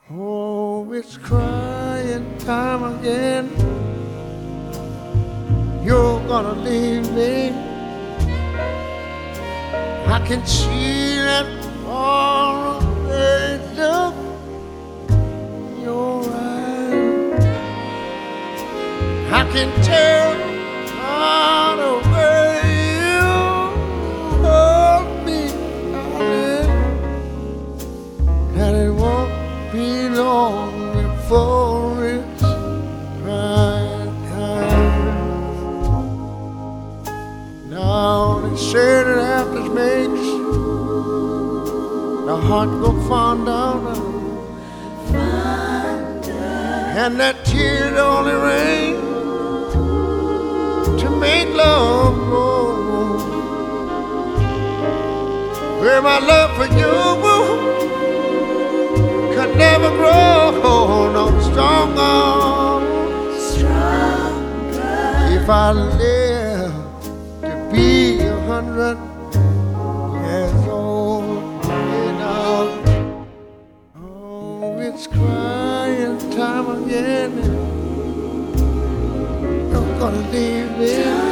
Oh, it's crying time again. You're gonna leave me. I can see that far away look in your eyes. I can tell by the way you hold me, darling, that it won't be long before it's right time. Now they say that after makes the heart go fonder, and that tears only rain to make love grow. Where my love for you could never grow no stronger. If I live to be 100 years old, you know. Oh, it's crying time again. You're gonna leave me.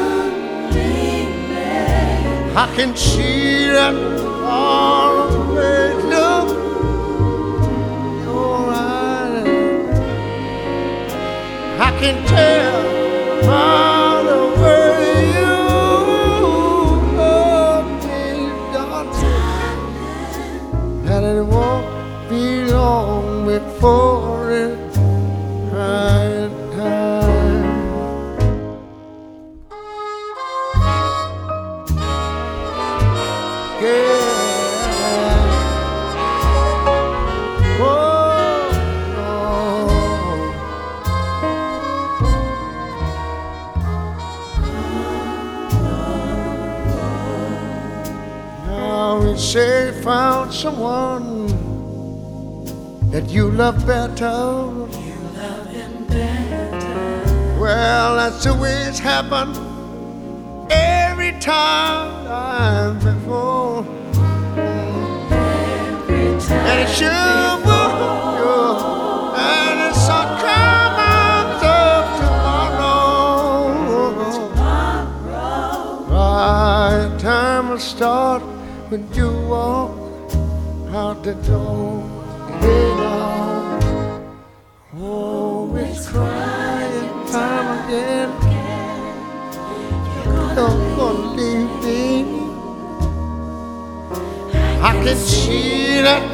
I can see that far away look in your eyes. I can tell by the way you hold me, darling, that it won't be long before it's right time. Yeah. Oh, no. Now we say found someone that you love better. Well, that's the way it's happened every time before. And it sure will, and it's all coming up tomorrow. Right time will start when you walk out the door. Oh, it's crying time again. You're gonna leave me. I can see that